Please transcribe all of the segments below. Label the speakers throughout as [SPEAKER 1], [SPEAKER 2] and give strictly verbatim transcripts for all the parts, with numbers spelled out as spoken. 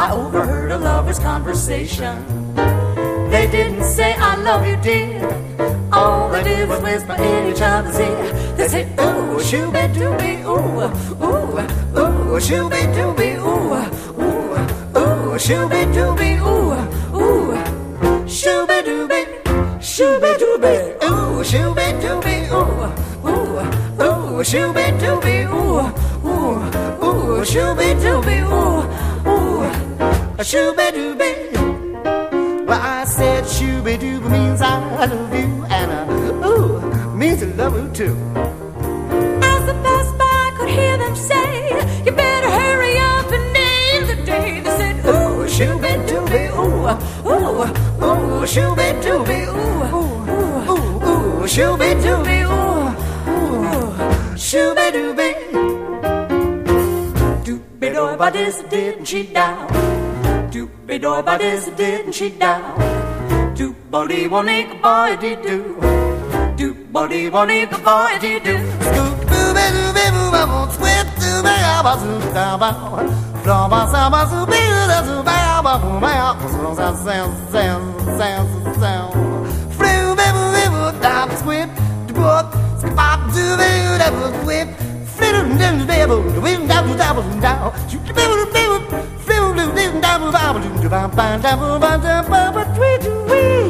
[SPEAKER 1] I overheard a lover's conversation. They didn't say I love you, dear. All they did was whisper in each other's ear. They said, ooh, shooby dooby, ooh, ooh, ooh, shooby dooby, ooh, ooh, ooh, shooby dooby, ooh, ooh, shooby dooby, shooby dooby, ooh, shooby dooby, ooh, ooh, ooh, shooby dooby, ooh, ooh, ooh, shooby dooby, ooh, ooh, shooby dooby. Well, I said shooby dooby means I love you, and uh, ooh means I love you too.
[SPEAKER 2] As I passed by, I could hear them say, you better hurry up and name the day. They said,
[SPEAKER 1] ooh, shooby dooby, ooh, ooh, ooh, shooby dooby, ooh, ooh, ooh, ooh, shooby dooby, ooh, ooh, shooby dooby. Dooby doo ba dis didn't she down? Dooby doo ba dis didn't she down? Doop body won't make a boy dee doo. Doop body won't make a boy dee doo.
[SPEAKER 3] Scoop dooby dooby boo ba boo, sweat dooby ba ba zoop da ba. Flom ba sa ba zoop be da zoop ba ba boo ba ya. Flom sa sound sound sound sound. Flew be boo be boo da sweat the book. Skip dooby da boo whip. Flew dum be boo the wind da boo da boo down. Shoot the be boo be boo. Flew dum da boo ba boo da ba ba da boo ba da ba ba three two wee.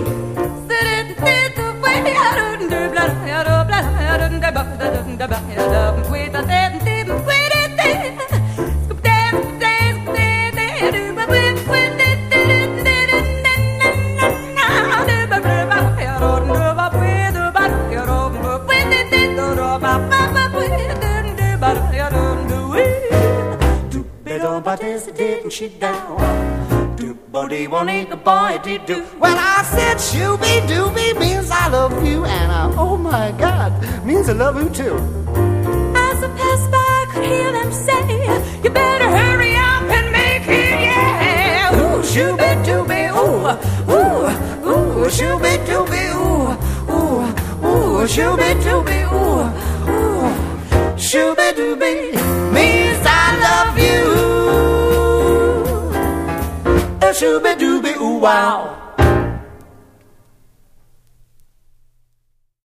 [SPEAKER 1] Didn't she down? Doop body won't eat the boy did do.
[SPEAKER 3] Well, I said shooby dooby means I love you, and uh, oh my God, means I love you too.
[SPEAKER 2] As I passed by, I could hear them say, you better hurry up and make it, yeah.
[SPEAKER 1] Ooh, shooby dooby, ooh, ooh, ooh, shooby dooby, ooh, ooh, ooh, shooby dooby, ooh, ooh, shooby dooby means I love you. Shooby dooby, ooh, wow.